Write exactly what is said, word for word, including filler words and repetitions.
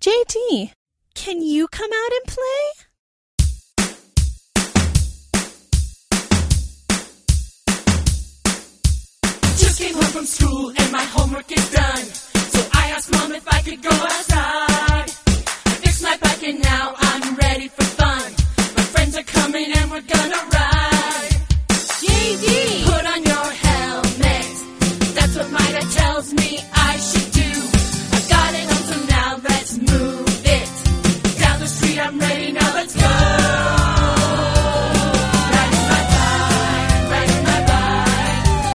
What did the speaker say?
J D, can you come out and play? Just came home from school and my homework is done. So I asked Mom if I could go outside. I fixed my bike and now I'm ready for fun. My friends are coming and we're gonna ride.